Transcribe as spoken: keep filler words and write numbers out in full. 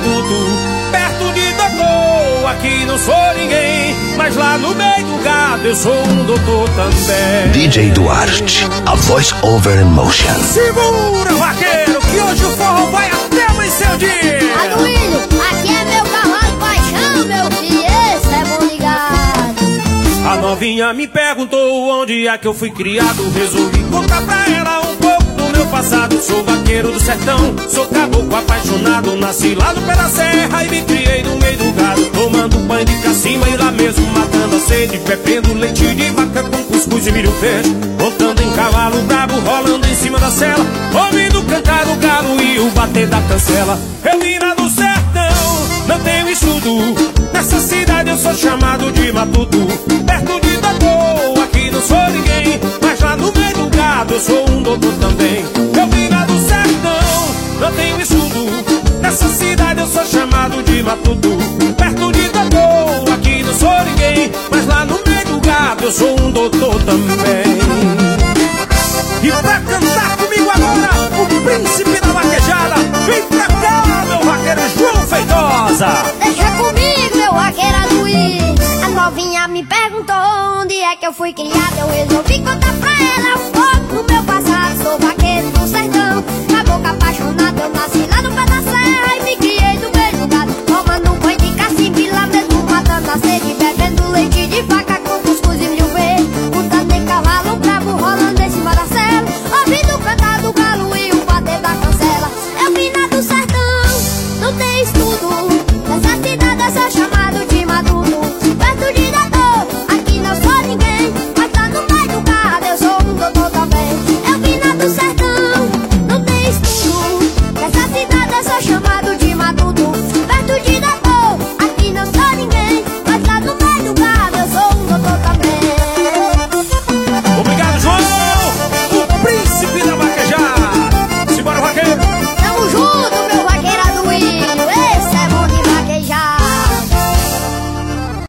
matuto, perto de doutor, aqui não sou ninguém, mas lá no meio do gado eu sou um doutor também. D J Duarte, a voice over emotion. Segura, vaqueiro, que hoje o forró vai até amanhecer o dia. Aduílio, aqui é meu cavalo paixão, meu filho, esse é bom ligado. A novinha me perguntou onde é que eu fui criado. Resolvi contar pra ela um pouco do meu passado. Sou vaqueiro do sertão, sou caboclo apaixonado. Nasci lá no pé da serra e me criei no meio do gado, tomando banho de cacimba e lá mesmo matando a sede, bebendo leite de vaca com cuscuz e milho verde, montando em cavalo brabo, rolando em cima da sela, ouvindo cantar o galo e o bater da cancela. Eu vim lá do sertão, não tenho estudo, nessa cidade eu sou chamado de matuto, perto de doutor, aqui não sou ninguém, mas lá no meio do gado eu sou um doutor também. Eu vim lá do sertão, não tenho estudo, nessa cidade eu sou chamado de matuto, perto de doutor, aqui não sou ninguém, mas lá no meio do gado eu sou um doutor também. E pra cantar comigo agora, o príncipe da vaquejada, vem pra cá, meu vaqueiro João Feitosa. Deixa comigo, meu vaqueiro Aduílio. A novinha me perguntou onde é que eu fui criado. Eu resolvi contar pra ela